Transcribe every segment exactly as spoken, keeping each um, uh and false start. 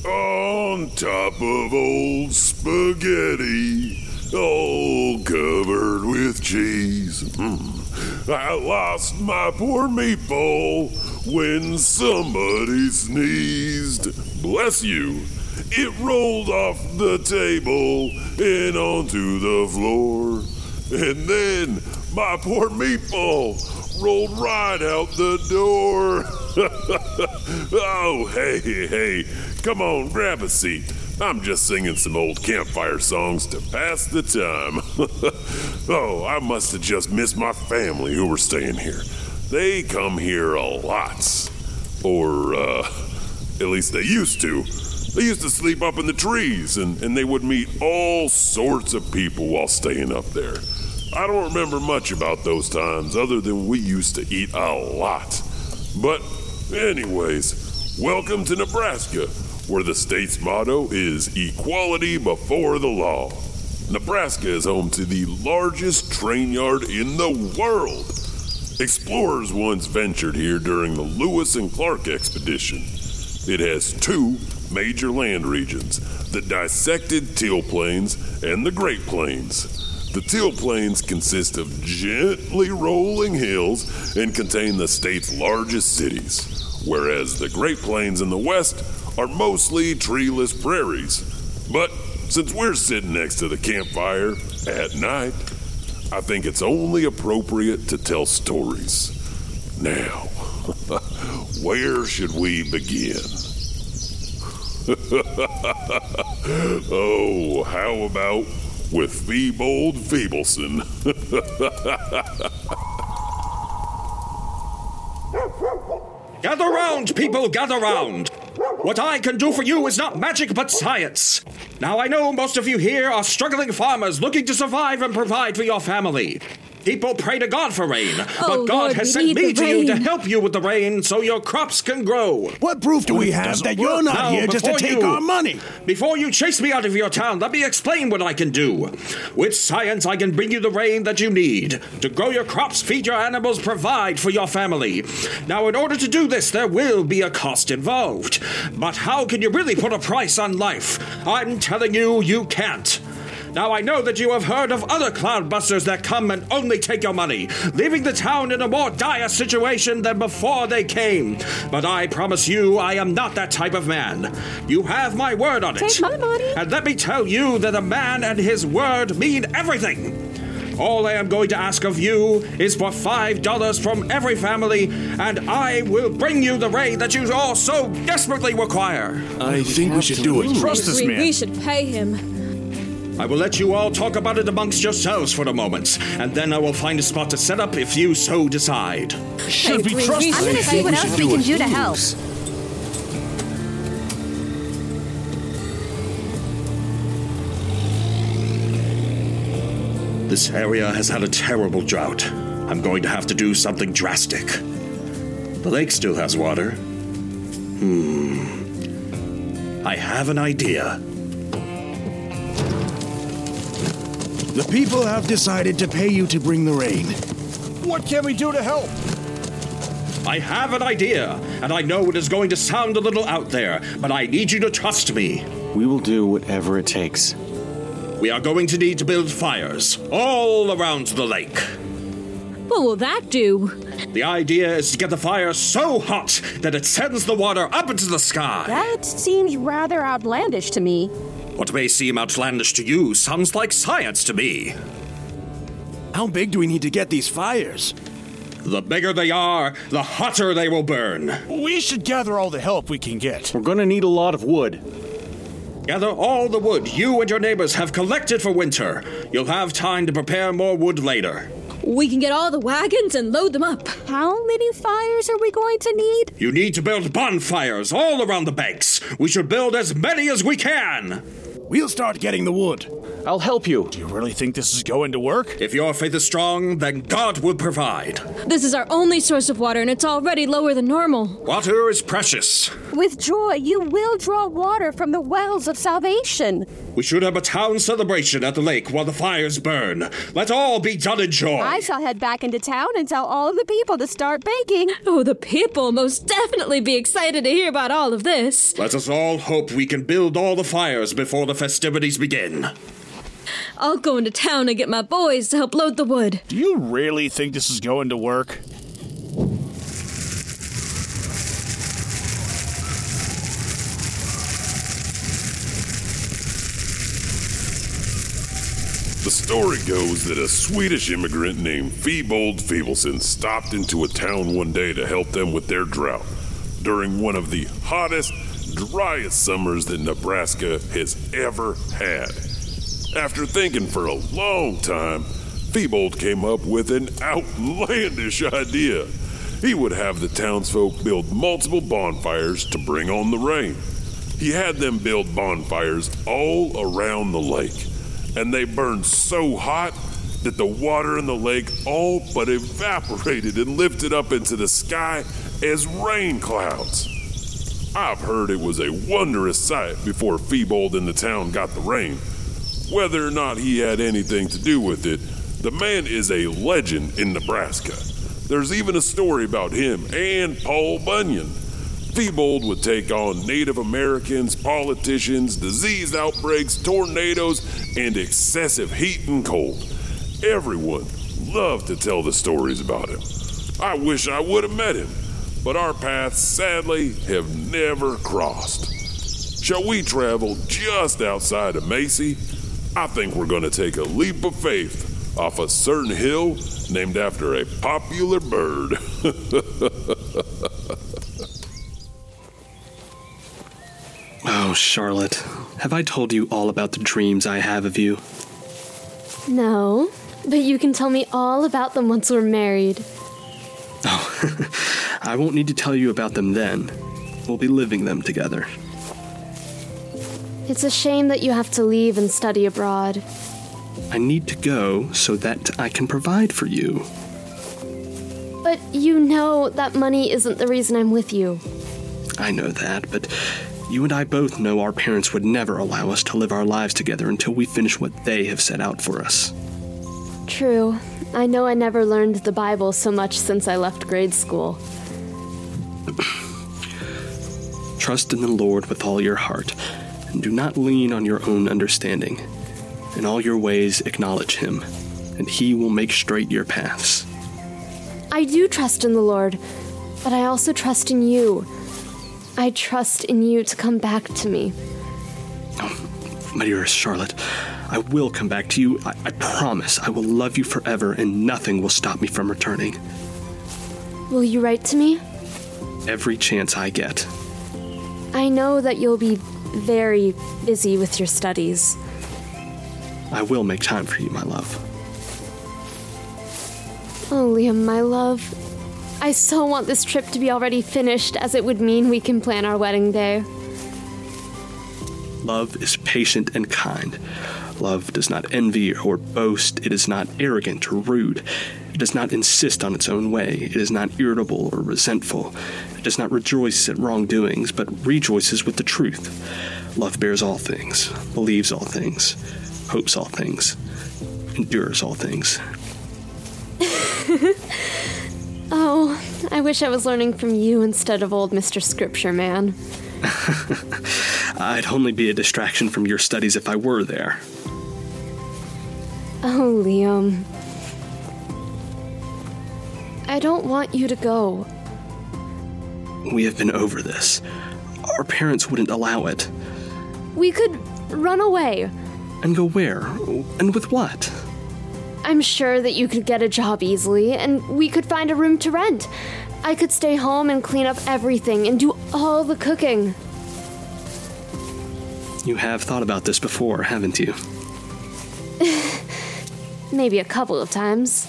On top of old spaghetti, all covered with cheese. Mm. I lost my poor meatball when somebody sneezed. Bless you. It rolled off the table and onto the floor. And then my poor meatball rolled right out the door. Oh, hey, hey, come on, grab a seat. I'm just singing some old campfire songs to pass the time. Oh, I must have just missed my family who were staying here. They come here a lot. Or, uh, at least they used to. They used to sleep up in the trees, and, and they would meet all sorts of people while staying up there. I don't remember much about those times other than we used to eat a lot. But anyways, welcome to Nebraska, where the state's motto is equality before the law. Nebraska is home to the largest train yard in the world. Explorers once ventured here during the Lewis and Clark expedition. It has two major land regions, the dissected Teal Plains and the Great Plains. The Teal Plains consist of gently rolling hills and contain the state's largest cities, whereas the Great Plains in the west are mostly treeless prairies. But since we're sitting next to the campfire at night, I think it's only appropriate to tell stories. Now, where should we begin? Oh, how about with Feebold Feebleson? Gather round, people, gather round. What I can do for you is not magic but science. Now I know most of you here are struggling farmers looking to survive and provide for your family. People pray to God for rain, oh, but God Lord, has we sent need me the to you to rain. help you with the rain so your crops can grow. What proof do we have that you're not Now, here just to before take you- our money? Before you chase me out of your town, let me explain what I can do. With science, I can bring you the rain that you need to grow your crops, feed your animals, provide for your family. Now, in order to do this, there will be a cost involved. But how can you really put a price on life? I'm telling you, you can't. Now, I know that you have heard of other cloudbusters that come and only take your money, leaving the town in a more dire situation than before they came. But I promise you, I am not that type of man. You have my word on it. Take my money. And let me tell you that a man and his word mean everything. All I am going to ask of you is for five dollars from every family, and I will bring you the rain that you all so desperately require. I think we should do it. Trust this we, man. we should pay him. I will let you all talk about it amongst yourselves for a moment, and then I will find a spot to set up if you so decide. Should Hey, we we- trust we this should man? pay See what him. else we can do to help. This area has had a terrible drought. I'm going to have to do something drastic. The lake still has water. Hmm. I have an idea. The people have decided to pay you to bring the rain. What can we do to help? I have an idea, and I know it is going to sound a little out there, but I need you to trust me. We will do whatever it takes. We are going to need to build fires all around the lake. What will that do? The idea is to get the fire so hot that it sends the water up into the sky. That seems rather outlandish to me. What may seem outlandish to you sounds like science to me. How big do we need to get these fires? The bigger they are, the hotter they will burn. We should gather all the help we can get. We're gonna need a lot of wood. Gather all the wood you and your neighbors have collected for winter. You'll have time to prepare more wood later. We can get all the wagons and load them up. How many fires are we going to need? You need to build bonfires all around the banks. We should build as many as we can. We'll start getting the wood. I'll help you. Do you really think this is going to work? If your faith is strong, then God will provide. This is our only source of water, and it's already lower than normal. Water is precious. With joy, you will draw water from the wells of salvation. We should have a town celebration at the lake while the fires burn. Let all be done in joy. I shall head back into town and tell all of the people to start baking. Oh, the people most definitely be excited to hear about all of this. Let us all hope we can build all the fires before the festivities begin. I'll go into town and get my boys to help load the wood. Do you really think this is going to work? The story goes that a Swedish immigrant named Febold Feebelson stopped into a town one day to help them with their drought during one of the hottest, driest summers that Nebraska has ever had. After thinking for a long time, Febold came up with an outlandish idea. He would have the townsfolk build multiple bonfires to bring on the rain. He had them build bonfires all around the lake, and they burned so hot that the water in the lake all but evaporated and lifted up into the sky as rain clouds. I've heard it was a wondrous sight before Febold in the town got the rain. Whether or not he had anything to do with it, the man is a legend in Nebraska. There's even a story about him and Paul Bunyan. Febold would take on Native Americans, politicians, disease outbreaks, tornadoes, and excessive heat and cold. Everyone loved to tell the stories about him. I wish I would have met him, but our paths sadly have never crossed. Shall we travel just outside of Macy? I think we're going to take a leap of faith off a certain hill named after a popular bird. Oh, Charlotte, have I told you all about the dreams I have of you? No, but you can tell me all about them once we're married. Oh, I won't need to tell you about them then. We'll be living them together. It's a shame that you have to leave and study abroad. I need to go so that I can provide for you. But you know that money isn't the reason I'm with you. I know that, but you and I both know our parents would never allow us to live our lives together until we finish what they have set out for us. True. I know I never learned the Bible so much since I left grade school. Trust in the Lord with all your heart, and do not lean on your own understanding. In all your ways acknowledge him, and he will make straight your paths. I do trust in the Lord, but I also trust in you. I trust in you to come back to me. Oh, my dearest Charlotte, I will come back to you. I, I promise I will love you forever, and nothing will stop me from returning. Will you write to me? Every chance I get. I know that you'll be very busy with your studies. I will make time for you, my love. Oh, Liam, my love. I so want this trip to be already finished, as it would mean we can plan our wedding day. Love is patient and kind. Love does not envy or boast. It is not arrogant or rude. It does not insist on its own way. It is not irritable or resentful. It does not rejoice at wrongdoings, but rejoices with the truth. Love bears all things, believes all things, hopes all things, endures all things. Oh, I wish I was learning from you instead of old Mister Scripture Man. I'd only be a distraction from your studies if I were there. Oh, Liam. I don't want you to go. We have been over this. Our parents wouldn't allow it. We could run away. And go where? And with what? I'm sure that you could get a job easily, and we could find a room to rent. I could stay home and clean up everything and do all the cooking. You have thought about this before, haven't you? Maybe a couple of times.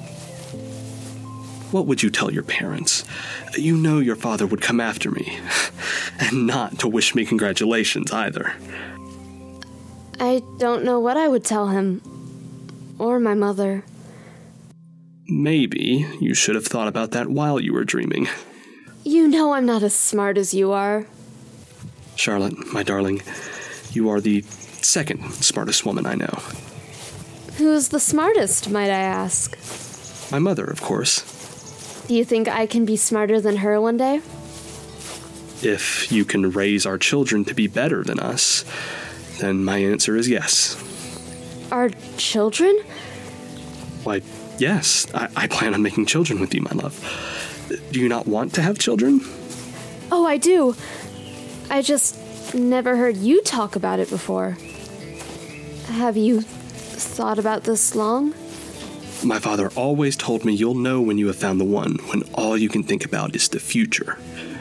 What would you tell your parents? You know your father would come after me. And not to wish me congratulations, either. I don't know what I would tell him. Or my mother. Maybe you should have thought about that while you were dreaming. You know I'm not as smart as you are. Charlotte, my darling, you are the second smartest woman I know. Who's the smartest, might I ask? My mother, of course. Do you think I can be smarter than her one day? If you can raise our children to be better than us, then my answer is yes. Our children? Why, yes. I, I plan on making children with you, my love. Do you not want to have children? Oh, I do. I just never heard you talk about it before. Have you thought about this long? My father always told me you'll know when you have found the one, when all you can think about is the future.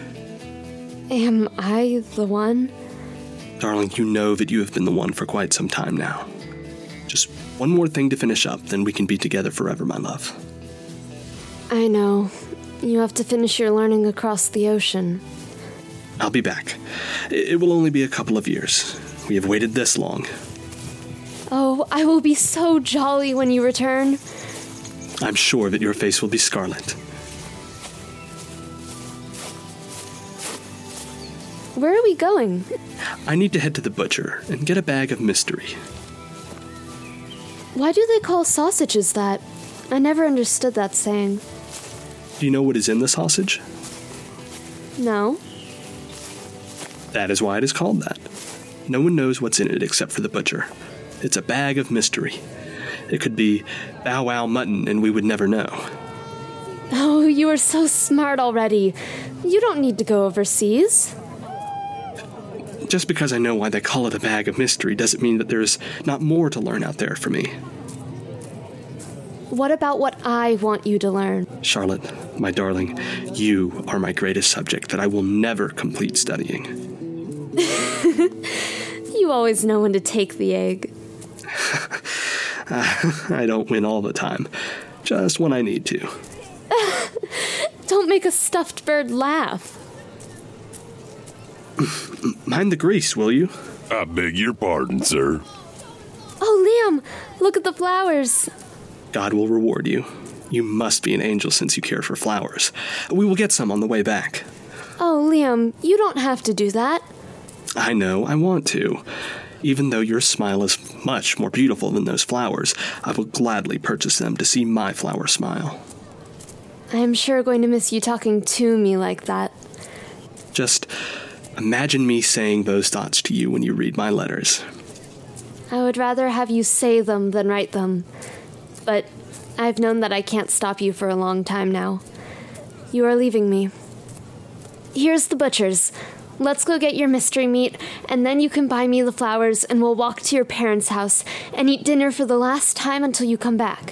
Am I the one? Darling, you know that you have been the one for quite some time now. Just one more thing to finish up, then we can be together forever, my love. I know. You have to finish your learning across the ocean. I'll be back. It will only be a couple of years. We have waited this long. Oh, I will be so jolly when you return. I'm sure that your face will be scarlet. Where are we going? I need to head to the butcher and get a bag of mystery. Why do they call sausages that? I never understood that saying. Do you know what is in the sausage? No. That is why it is called that. No one knows what's in it except for the butcher. It's a bag of mystery. It could be Bow Wow mutton and we would never know. Oh, you are so smart already. You don't need to go overseas. Just because I know why they call it a bag of mystery doesn't mean that there's not more to learn out there for me. What about what I want you to learn? Charlotte, my darling, you are my greatest subject that I will never complete studying. You always know when to take the egg. uh, I don't win all the time, just when I need to. Don't make a stuffed bird laugh. Mind the grease, will you? I beg your pardon, sir. Oh, Liam, look at the flowers. God will reward you. You must be an angel since you care for flowers. We will get some on the way back. Oh, Liam, you don't have to do that. I know, I want to. Even though your smile is much more beautiful than those flowers, I will gladly purchase them to see my flower smile. I am sure going to miss you talking to me like that. Just imagine me saying those thoughts to you when you read my letters. I would rather have you say them than write them. But I've known that I can't stop you for a long time now. You are leaving me. Here's the butcher's. Let's go get your mystery meat, and then you can buy me the flowers, and we'll walk to your parents' house and eat dinner for the last time until you come back.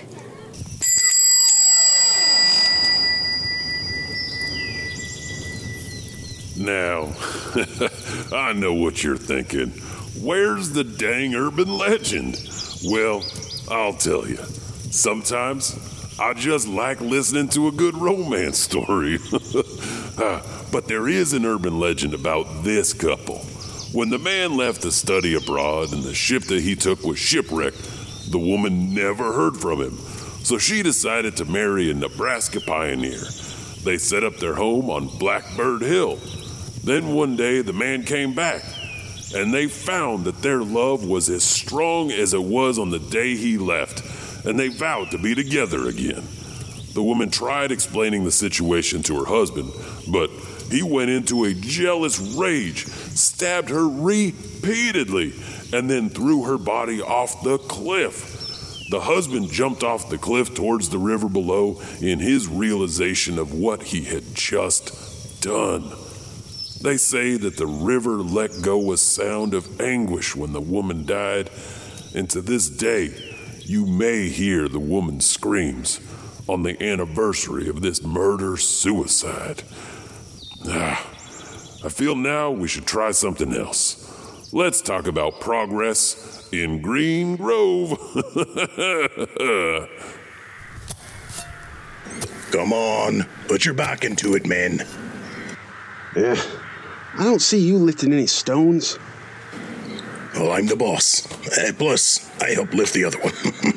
Now, I know what you're thinking. Where's the dang urban legend? Well, I'll tell you. Sometimes I just like listening to a good romance story. uh, but there is an urban legend about this couple. When the man left to study abroad and the ship that he took was shipwrecked, the woman never heard from him. So she decided to marry a Nebraska pioneer. They set up their home on Blackbird Hill. Then one day the man came back, and they found that their love was as strong as it was on the day he left, and they vowed to be together again. The woman tried explaining the situation to her husband, but he went into a jealous rage, stabbed her repeatedly, and then threw her body off the cliff. The husband jumped off the cliff towards the river below in his realization of what he had just done. They say that the river let go a sound of anguish when the woman died, and to this day, you may hear the woman's screams on the anniversary of this murder-suicide. Ah, I feel now we should try something else. Let's talk about progress in Green Grove. Come on, put your back into it, men. Yeah, I don't see you lifting any stones. Oh, Well, I'm the boss. Uh, plus, I help lift the other one.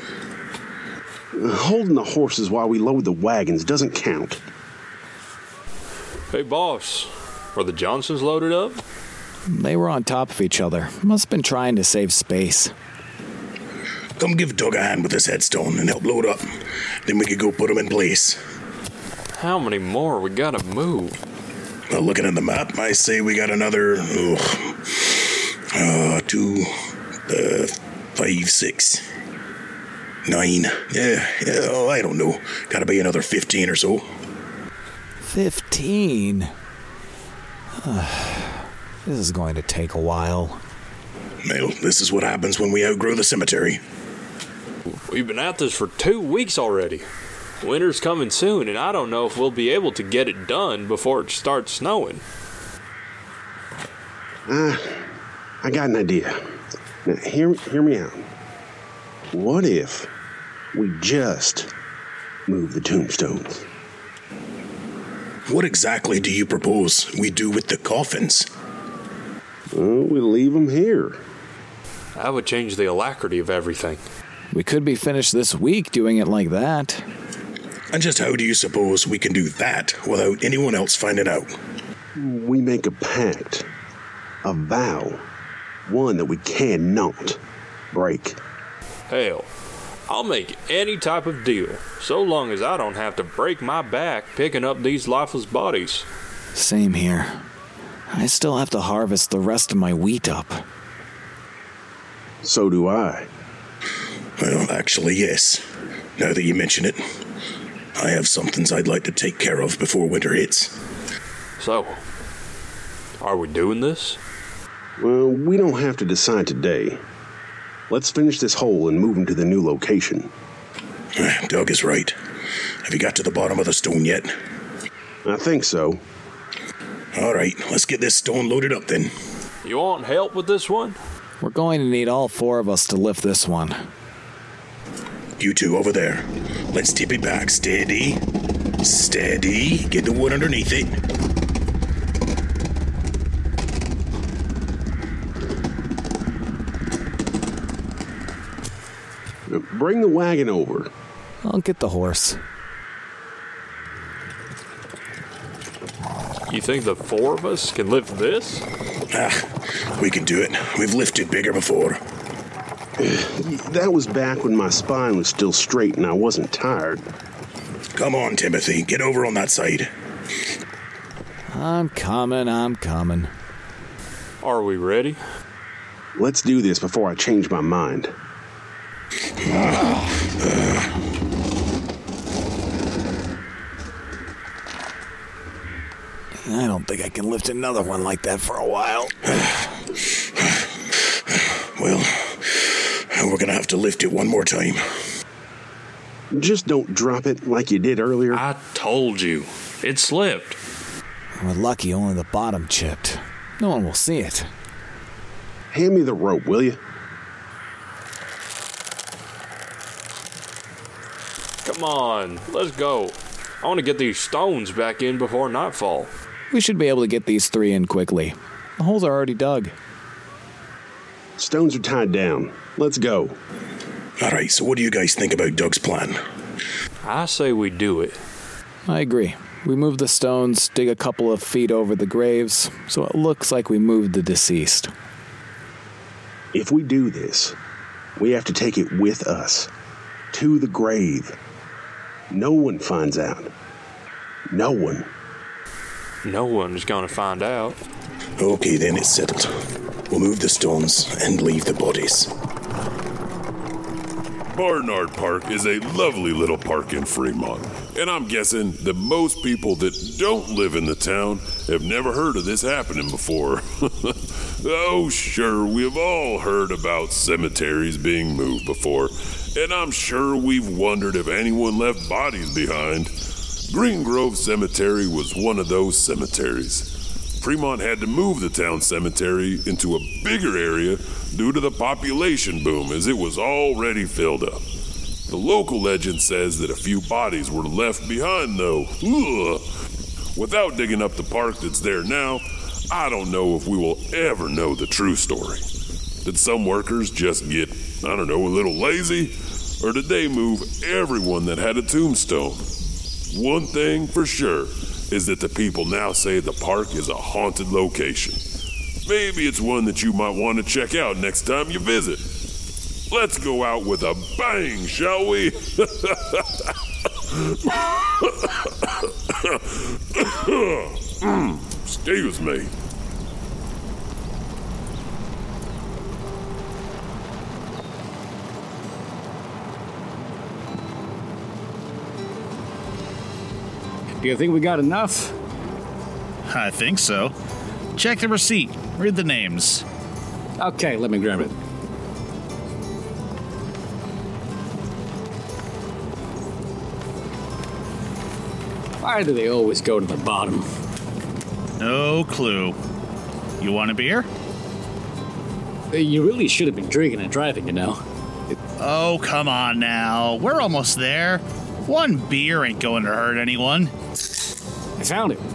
Holding the horses while we load the wagons doesn't count. Hey, boss. Are the Johnsons loaded up? They were on top of each other. Must have been trying to save space. Come give Doug a hand with this headstone and help load up. Then we could go put them in place. How many more we gotta move? Well, looking at the map, I say we got another... Oh, uh, two, uh, five, six, nine. Yeah, yeah, oh, I don't know. Gotta be another fifteen or so. Fifteen? This is going to take a while. Well, this is what happens when we outgrow the cemetery. We've been at this for two weeks already. Winter's coming soon, and I don't know if we'll be able to get it done before it starts snowing. Uh, I got an idea. Now, hear, hear me out. What if we just move the tombstones? What exactly do you propose we do with the coffins? Well, we leave them here. That would change the alacrity of everything. We could be finished this week doing it like that. And just how do you suppose we can do that without anyone else finding out? We make a pact. A vow. One that we cannot break. Hell, I'll make any type of deal, so long as I don't have to break my back picking up these lifeless bodies. Same here. I still have to harvest the rest of my wheat up. So do I. Well, actually, yes. Now that you mention it, I have some things I'd like to take care of before winter hits. So, are we doing this? Well, we don't have to decide today. Let's finish this hole and move him to the new location. Doug is right. Have you got to the bottom of the stone yet? I think so. All right, let's get this stone loaded up then. You want help with this one? We're going to need all four of us to lift this one. You two over there. Let's tip it back. Steady. Steady. Get the wood underneath it. Bring the wagon over. I'll get the horse. You think the four of us can lift this? Ah, we can do it. We've lifted bigger before. That was back when my spine was still straight and I wasn't tired. Come on, Timothy. Get over on that side. I'm coming, I'm coming. Are we ready? Let's do this before I change my mind. I don't think I can lift another one like that for a while. Well, we're gonna have to lift it one more time. Just don't drop it like you did earlier. I told you. It slipped. We're lucky only the bottom chipped. No one will see it. Hand me the rope, will you? Come on, let's go. I want to get these stones back in before nightfall. We should be able to get these three in quickly. The holes are already dug. Stones are tied down. Let's go. All right, so what do you guys think about Doug's plan? I say we do it. I agree. We move the stones, dig a couple of feet over the graves, so it looks like we moved the deceased. If we do this, we have to take it with us. To the grave. No one finds out. No one. No one's gonna find out. Okay, then it's settled. We'll move the stones and leave the bodies. Barnard Park is a lovely little park in Fremont, and I'm guessing that most people that don't live in the town have never heard of this happening before. Oh, sure, we've all heard about cemeteries being moved before, and I'm sure we've wondered if anyone left bodies behind. Green Grove Cemetery was one of those cemeteries. Fremont had to move the town cemetery into a bigger area due to the population boom, as it was already filled up. The local legend says that a few bodies were left behind, though. Ugh. Without digging up the park that's there now, I don't know if we will ever know the true story. Did some workers just get, I don't know, a little lazy? Or did they move everyone that had a tombstone? One thing for sure is that the people now say the park is a haunted location. Maybe it's one that you might want to check out next time you visit. Let's go out with a bang, shall we? mm, excuse me. Do you think we got enough? I think so. Check the receipt. Read the names. Okay, let me grab it. Why do they always go to the bottom? No clue. You want a beer? You really should have been drinking and driving, you know. Oh, come on now. We're almost there. One beer ain't going to hurt anyone. I found it.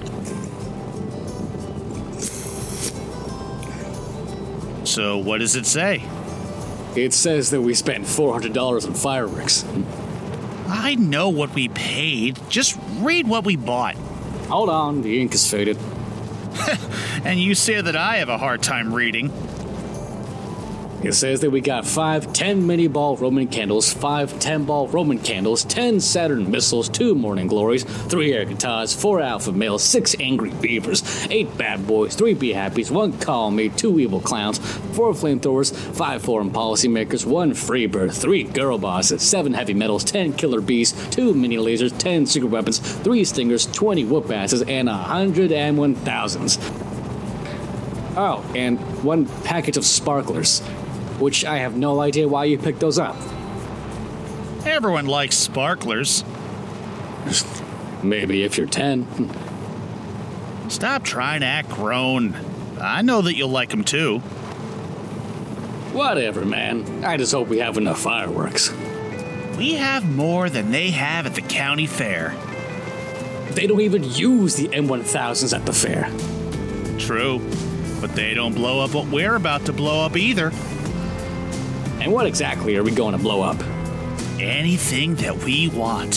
So what does it say? It says that we spent four hundred dollars on fireworks. I know what we paid. Just read what we bought. Hold on, the ink is faded. And you say that I have a hard time reading. It says that we got five ten mini ball Roman candles, five ten ball Roman candles, ten Saturn missiles, two morning glories, three air guitars, four alpha males, six angry beavers, eight bad boys, three be happies, one call me, two evil clowns, four flamethrowers, five foreign policymakers, one free bird, three girl bosses, seven heavy metals, ten killer bees, two mini lasers, ten secret weapons, three stingers, twenty whoop asses, and a hundred and one thousands. Oh, and one package of sparklers. Which I have no idea why you picked those up. Everyone likes sparklers. Maybe if you're ten. Stop trying to act grown. I know that you'll like them too. Whatever, man. I just hope we have enough fireworks. We have more than they have at the county fair. They don't even use the M one thousands at the fair. True, but they don't blow up what we're about to blow up either. And what exactly are we going to blow up? Anything that we want.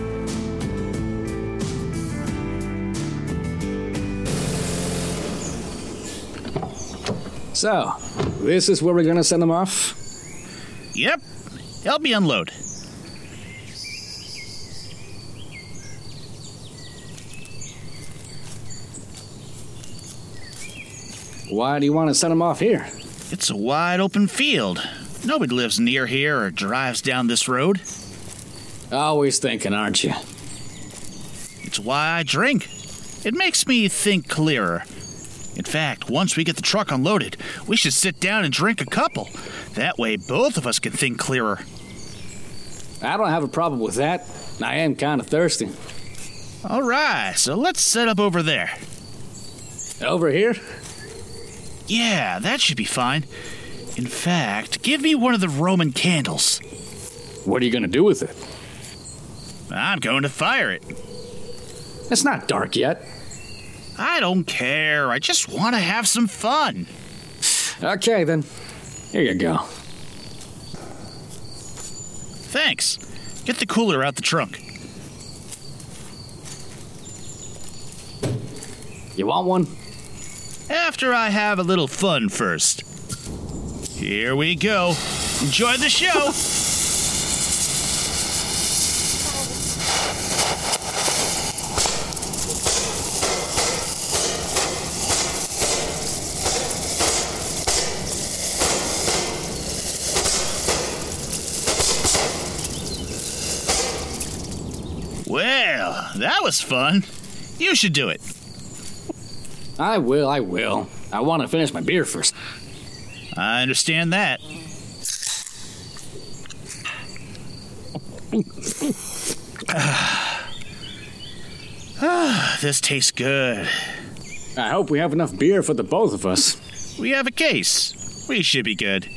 So, this is where we're going to send them off? Yep. Help me unload. Why do you want to send them off here? It's a wide open field. Nobody lives near here or drives down this road. Always thinking, aren't you? It's why I drink. It makes me think clearer. In fact, once we get the truck unloaded, we should sit down and drink a couple. That way, both of us can think clearer. I don't have a problem with that. I am kind of thirsty. All right, so let's set up over there. Over here? Yeah, that should be fine. In fact, give me one of the Roman candles. What are you going to do with it? I'm going to fire it. It's not dark yet. I don't care. I just want to have some fun. Okay, then. Here you go. Thanks. Get the cooler out the trunk. You want one? After I have a little fun first. Here we go. Enjoy the show. Well, that was fun. You should do it. I will, I will. I want to finish my beer first. I understand that. Ah, this tastes good. I hope we have enough beer for the both of us. We have a case. We should be good.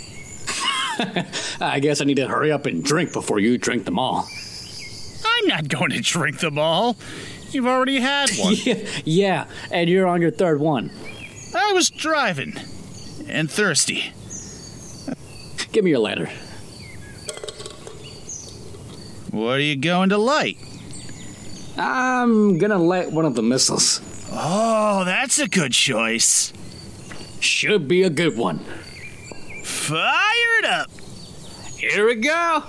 I guess I need to hurry up and drink before you drink them all. I'm not going to drink them all. You've already had one. yeah, yeah, and you're on your third one. I was driving. And thirsty. Give me your lighter. What are you going to light? I'm gonna light one of the missiles. Oh, that's a good choice. Should be a good one. Fire it up. Here we go.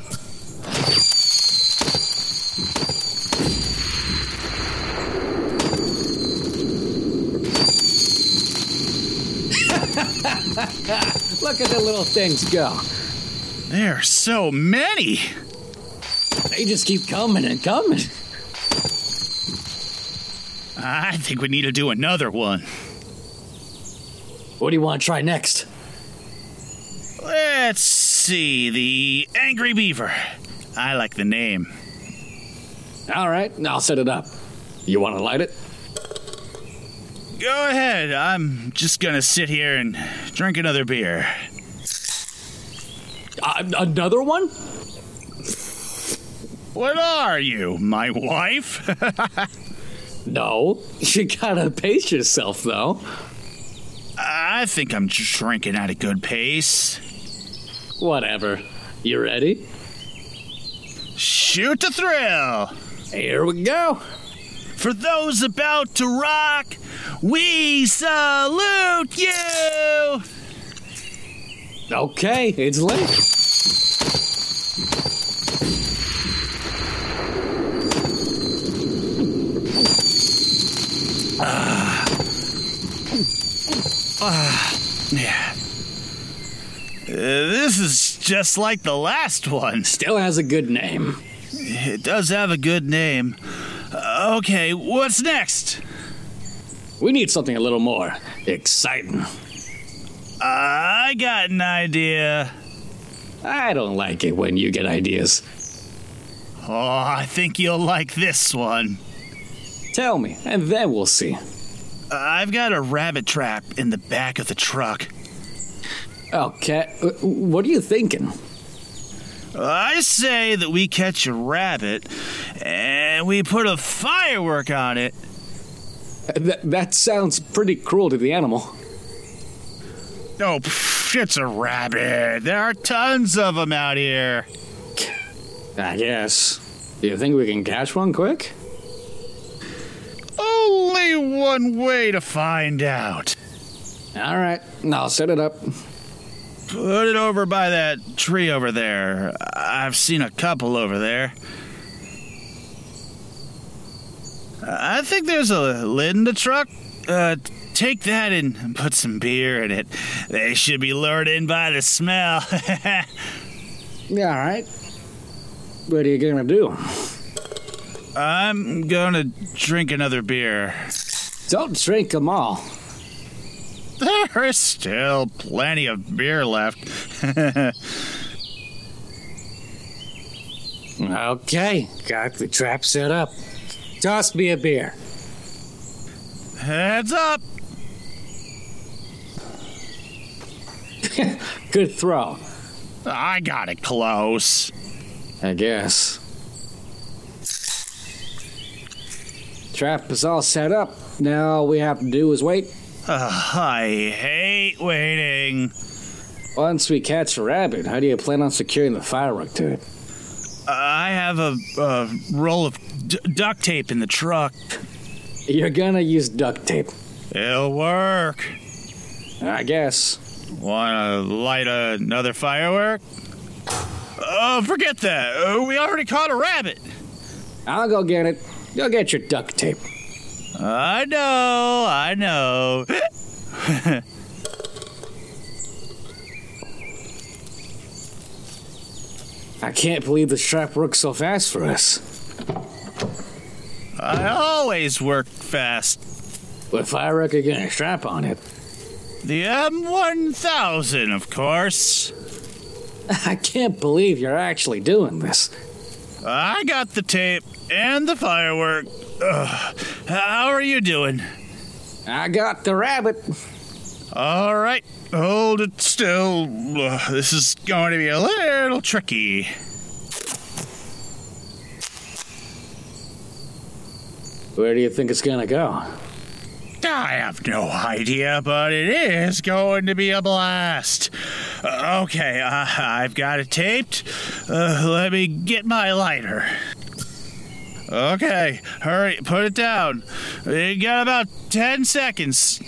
Look at the little things go. There are so many. They just keep coming and coming. I think we need to do another one. What do you want to try next? Let's see, the Angry Beaver. I like the name. All right, I'll set it up. You want to light it? Go ahead. I'm just gonna sit here and drink another beer. Uh, another one? What are you, my wife? No, you gotta pace yourself, though. I think I'm drinking at a good pace. Whatever. You ready? Shoot the thrill! Here we go. For those about to rock, we salute you! Okay, it's late. Ah. Ah. Yeah. Uh, this is just like the last one. Still has a good name. It does have a good name. Uh, okay, what's next? We need something a little more exciting. I got an idea. I don't like it when you get ideas. Oh, I think you'll like this one. Tell me, and then we'll see. I've got a rabbit trap in the back of the truck. Okay, what are you thinking? I say that we catch a rabbit and we put a firework on it. Th- that sounds pretty cruel to the animal. Oh, pff, it's a rabbit. There are tons of them out here. I guess. Do you think we can catch one quick? Only one way to find out. All right, I'll set it up. Put it over by that tree over there. I've seen a couple over there. I think there's a lid in the truck. Uh, take that and put some beer in it. They should be lured in by the smell. Yeah, all right. What are you gonna do? I'm gonna drink another beer. Don't drink them all. There is still plenty of beer left. Okay, got the trap set up. Toss me a beer. Heads up. Good throw. I got it close. I guess. Trap is all set up. Now all we have to do is wait. Uh, I hate waiting. Once we catch a rabbit, how do you plan on securing the firework to it? I have a, a roll of d- duct tape in the truck. You're gonna use duct tape. It'll work. I guess. Wanna light another firework? Oh, forget that. Uh, we already caught a rabbit. I'll go get it. Go get your duct tape. I know, I know. I can't believe the trap worked so fast for us. I always work fast. With firework again, a strap on it. The M one thousand, of course. I can't believe you're actually doing this. I got the tape and the firework. Ugh. How are you doing? I got the rabbit. All right, hold it still. Ugh, this is going to be a little tricky. Where do you think it's gonna go? I have no idea, but it is going to be a blast. Uh, okay, uh, I've got it taped. Uh, let me get my lighter. Okay, hurry, put it down. You got about ten seconds.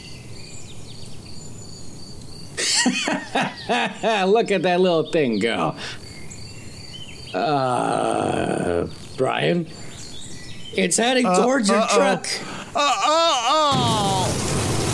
Look at that little thing go. Uh, Brian? It's heading Uh, towards your uh-oh. truck. Uh, oh, oh!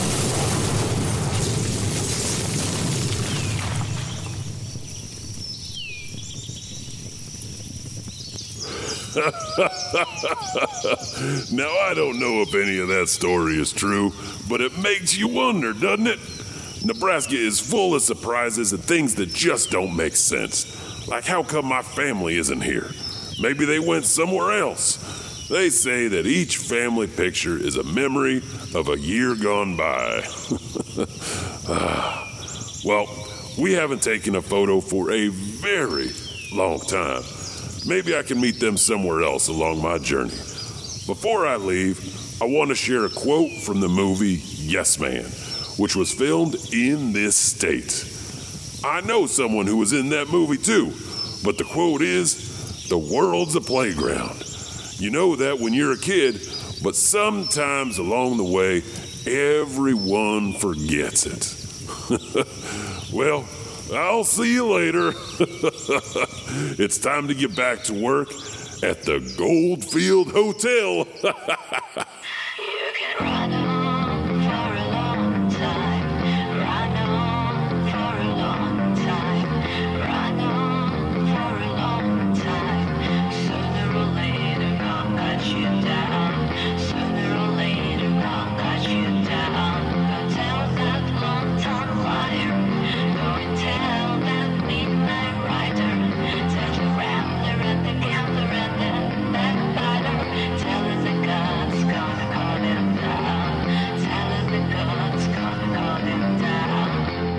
Now, I don't know if any of that story is true, but it makes you wonder, doesn't it? Nebraska is full of surprises and things that just don't make sense. Like, how come my family isn't here? Maybe they went somewhere else. They say that each family picture is a memory of a year gone by. Ah, well, we haven't taken a photo for a very long time. Maybe I can meet them somewhere else along my journey. Before I leave, I want to share a quote from the movie Yes Man, which was filmed in this state. I know someone who was in that movie too, but the quote is, "The world's a playground." You know that when you're a kid, but sometimes along the way, everyone forgets it. Well, I'll see you later. It's time to get back to work at the Goldfield Hotel. You can run on for a long time. Run on for a long time. Run on for a long time. Sooner or later, I'll cut you down. Sooner or later, I'll cut you down. Go tell that long-time liar. Go and tell that midnight rider. Tell the rambler and the gambler and the backbiter. Tell us the God's gonna call him down. Tell us the God's gonna call him down.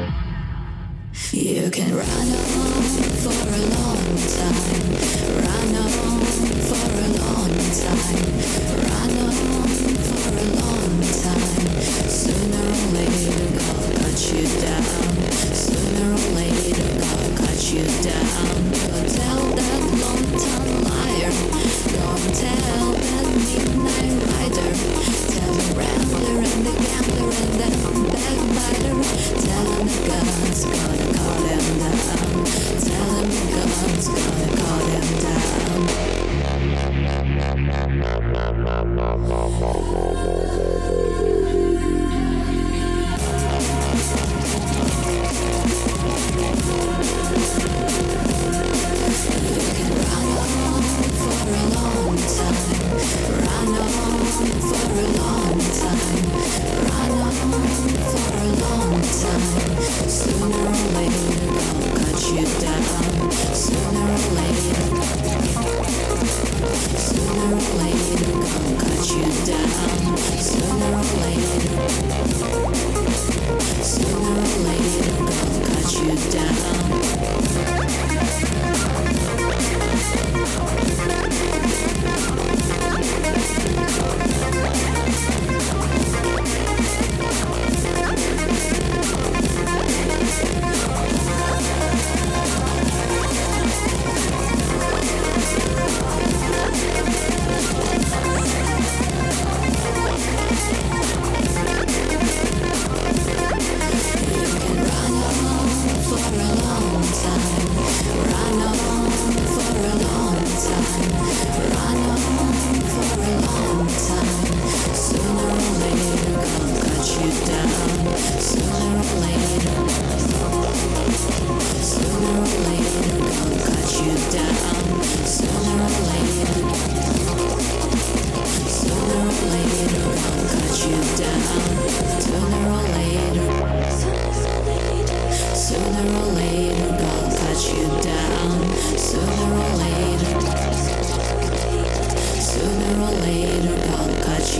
You can run on for a long time. Run on for a long time. Run on for a long time. Sooner or later, God cut you down. Sooner or later, God cut you down. Go tell that long-time liar. Go and tell that midnight rider. Tell the rambler and the gambler and the backbiter. Tell him the God's gonna call him down. Tell him the God's gonna call him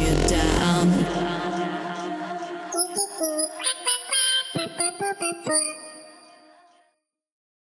down.